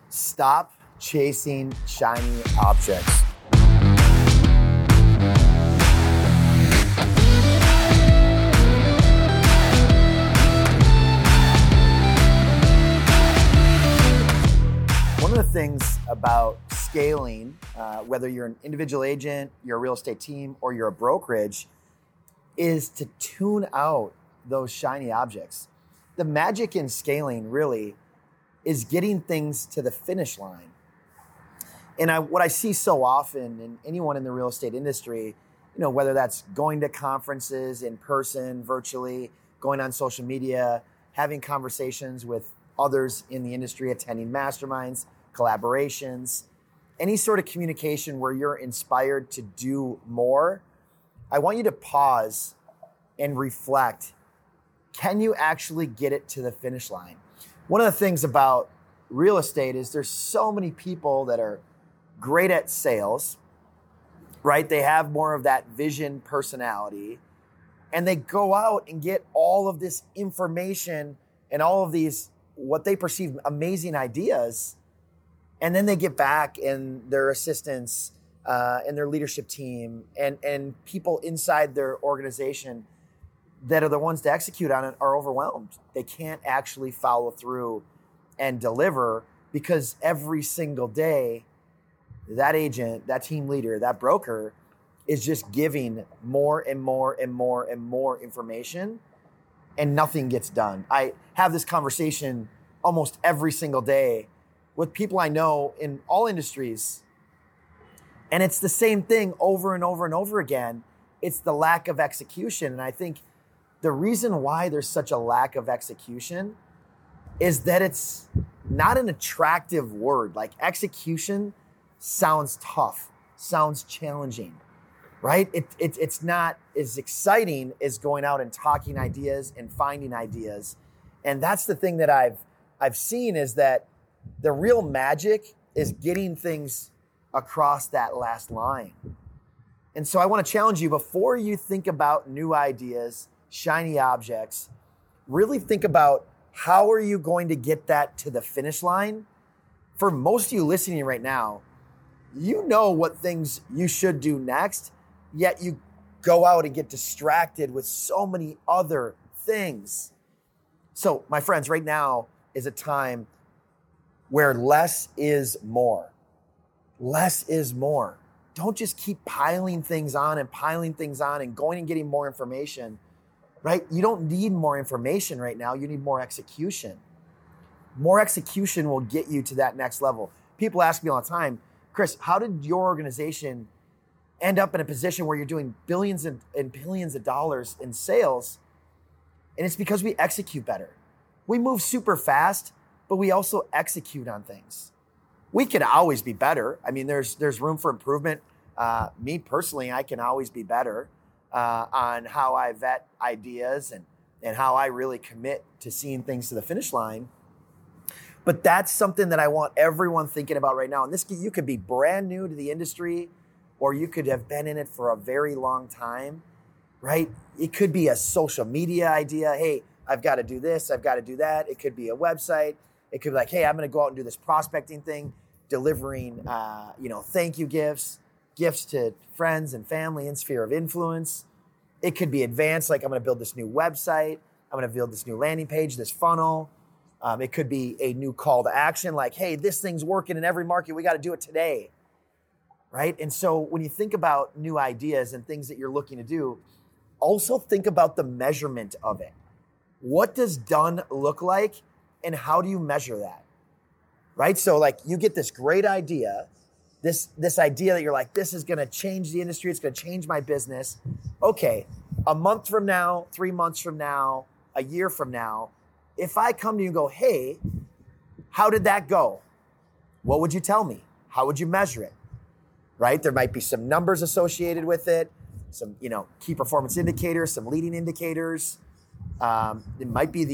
Stop chasing shiny objects. One of the things about scaling, whether you're an individual agent, you're a real estate team, or you're a brokerage, is to tune out those shiny objects. The magic in scaling really is getting things to the finish line. And what I see so often in anyone in the real estate industry, whether that's going to conferences in person, virtually, going on social media, having conversations with others in the industry, attending masterminds, collaborations, any sort of communication where you're inspired to do more, I want you to pause and reflect. Can you actually get it to the finish line? One of the things about real estate is there's so many people that are great at sales, right? They have more of that vision personality, and they go out and get all of this information and all of these, what they perceive amazing ideas. And then they get back and their assistants and their leadership team and people inside their organization that are the ones to execute on it are overwhelmed. They can't actually follow through and deliver because every single day, that agent, that team leader, that broker is just giving more and more and more and more information, and nothing gets done. I have this conversation almost every single day with people I know in all industries, and it's the same thing over and over and over again. It's the lack of execution. And I think the reason why there's such a lack of execution is that it's not an attractive word. Like, execution sounds tough, sounds challenging, right? It's not as exciting as going out and talking ideas and finding ideas. And that's the thing that I've seen, is that the real magic is getting things across that last line. And so I want to challenge you, before you think about new ideas, shiny objects, really think about, how are you going to get that to the finish line? For most of you listening right now, you know what things you should do next, yet you go out and get distracted with so many other things. So, my friends, right now is a time where less is more. Less is more. Don't just keep piling things on and going and getting more information, right? You don't need more information right now. You need more execution. More execution will get you to that next level. People ask me all the time, Chris, how did your organization end up in a position where you're doing billions and billions of dollars in sales? And it's because we execute better. We move super fast, but we also execute on things. We could always be better. I mean, there's room for improvement. Me personally, I can always be better on how I vet ideas and how I really commit to seeing things to the finish line. But that's something that I want everyone thinking about right now. And you could be brand new to the industry, or you could have been in it for a very long time, right? It could be a social media idea. Hey, I've got to do this. I've got to do that. It could be a website. It could be like, hey, I'm going to go out and do this prospecting thing, delivering, thank you gifts to friends and family and sphere of influence. It could be advanced, like I'm going to build this new website. I'm going to build this new landing page, this funnel. It could be a new call to action, like, hey, this thing's working in every market. We got to do it today, right? And so when you think about new ideas and things that you're looking to do, also think about the measurement of it. What does done look like, and how do you measure that, right? So like, you get this great idea, this idea that you're like, this is going to change the industry. It's going to change my business. Okay, a month from now, 3 months from now, a year from now, if I come to you and go, hey, how did that go? What would you tell me? How would you measure it, right? There might be some numbers associated with it, some, key performance indicators, some leading indicators. It might be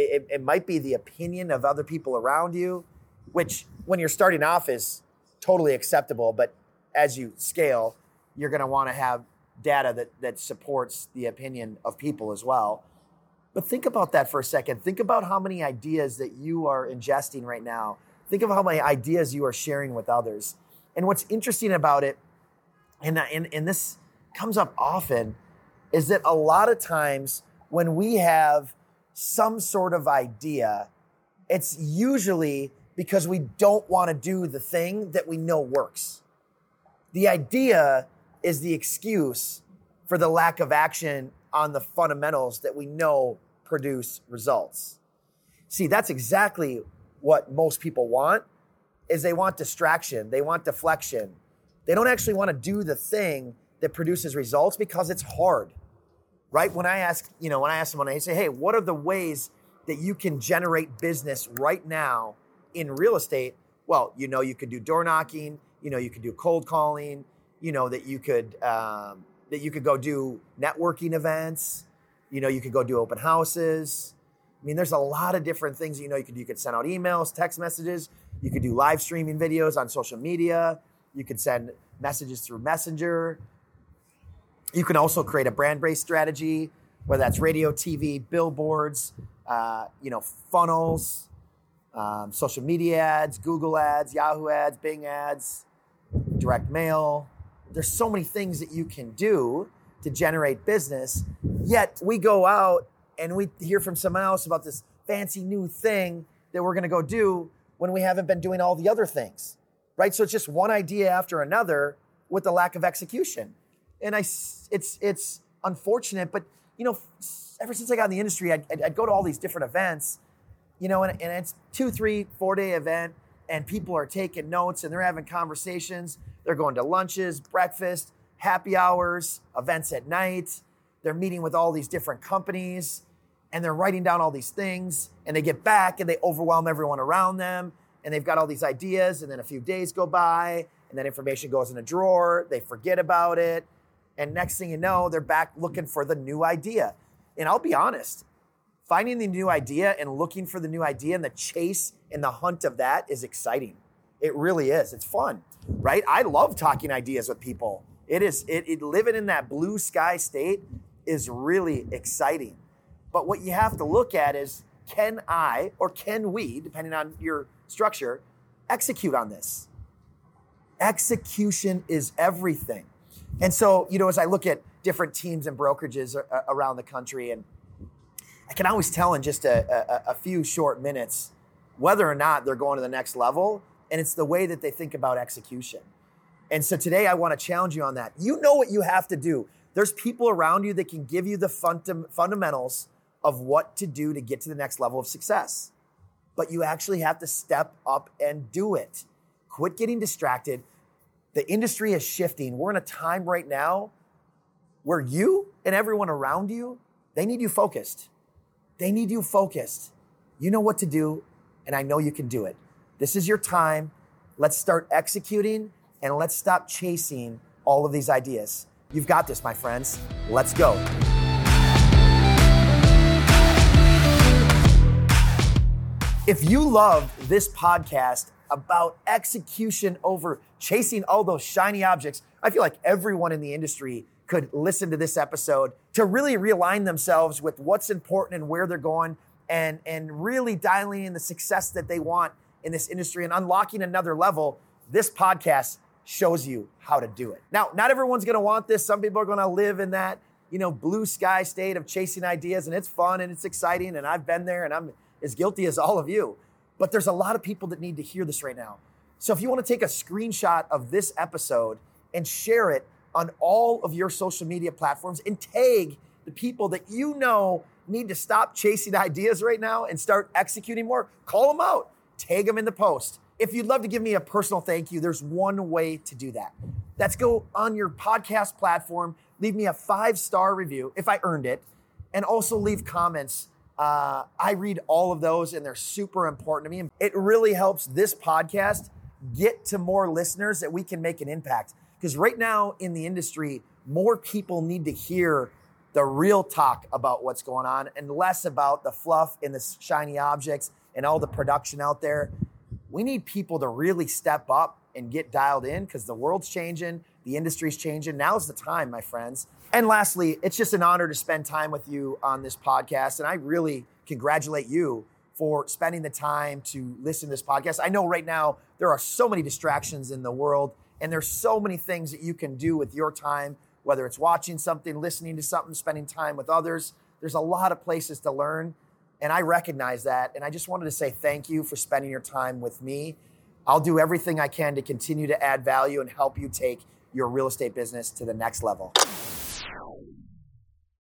the opinion of other people around you, which when you're starting off is totally acceptable. But as you scale, you're going to want to have data that supports the opinion of people as well. But think about that for a second. Think about how many ideas that you are ingesting right now. Think of how many ideas you are sharing with others. And what's interesting about it, and this comes up often, is that a lot of times when we have some sort of idea, it's usually because we don't want to do the thing that we know works. The idea is the excuse for the lack of action on the fundamentals that we know produce results. See, that's exactly what most people want, is they want distraction, they want deflection. They don't actually want to do the thing that produces results because it's hard, right? When I ask someone, I say, hey, what are the ways that you can generate business right now in real estate? Well, you could do door knocking, you could do cold calling, that you could go do networking events, you could go do open houses. I mean, there's a lot of different things, you could do. You could send out emails, text messages, you could do live streaming videos on social media, you could send messages through Messenger. You can also create a brand-based strategy, whether that's radio, TV, billboards, funnels, social media ads, Google ads, Yahoo ads, Bing ads, direct mail. There's so many things that you can do to generate business, yet we go out and we hear from someone else about this fancy new thing that we're going to go do when we haven't been doing all the other things, right? So it's just one idea after another with the lack of execution. And it's unfortunate, but ever since I got in the industry, I'd go to all these different events, and it's 2, 3, 4-day event, and people are taking notes and they're having conversations. They're going to lunches, breakfast, happy hours, events at night. They're meeting with all these different companies and they're writing down all these things, and they get back and they overwhelm everyone around them, and they've got all these ideas, and then a few days go by and that information goes in a drawer. They forget about it. And next thing you know, they're back looking for the new idea. And I'll be honest, finding the new idea and looking for the new idea and the chase and the hunt of that is exciting. It really is. It's fun, right? I love talking ideas with people. Living in that blue sky state is really exciting. But what you have to look at is, can I, or can we, depending on your structure, execute on this? Execution is everything. And so, as I look at different teams and brokerages around the country, and I can always tell in just a few short minutes whether or not they're going to the next level, and it's the way that they think about execution. And so today I want to challenge you on that. You know what you have to do. There's people around you that can give you the fundamentals of what to do to get to the next level of success. But you actually have to step up and do it. Quit getting distracted. The industry is shifting. We're in a time right now where you and everyone around you, they need you focused. They need you focused. You know what to do, and I know you can do it. This is your time. Let's start executing, and let's stop chasing all of these ideas. You've got this, my friends. Let's go. If you love this podcast about execution over chasing all those shiny objects, I feel like everyone in the industry could listen to this episode to really realign themselves with what's important and where they're going, and really dialing in the success that they want in this industry and unlocking another level. This podcast shows you how to do it. Now, not everyone's going to want this. Some people are going to live in that, blue sky state of chasing ideas, and it's fun and it's exciting, and I've been there and I'm as guilty as all of you. But there's a lot of people that need to hear this right now. So if you want to take a screenshot of this episode and share it on all of your social media platforms and tag the people that you know need to stop chasing ideas right now and start executing more, call them out, tag them in the post. If you'd love to give me a personal thank you, there's one way to do that. That's go on your podcast platform, leave me a 5-star review if I earned it, and also leave comments. I read all of those, and they're super important to me. It really helps this podcast get to more listeners that we can make an impact. Because right now in the industry, more people need to hear the real talk about what's going on and less about the fluff and the shiny objects and all the production out there. We need people to really step up and get dialed in, because the world's changing, the industry's changing. Now's the time, my friends. And lastly, it's just an honor to spend time with you on this podcast. And I really congratulate you for spending the time to listen to this podcast. I know right now there are so many distractions in the world, and there's so many things that you can do with your time, whether it's watching something, listening to something, spending time with others. There's a lot of places to learn, and I recognize that. And I just wanted to say thank you for spending your time with me. I'll do everything I can to continue to add value and help you take your real estate business to the next level.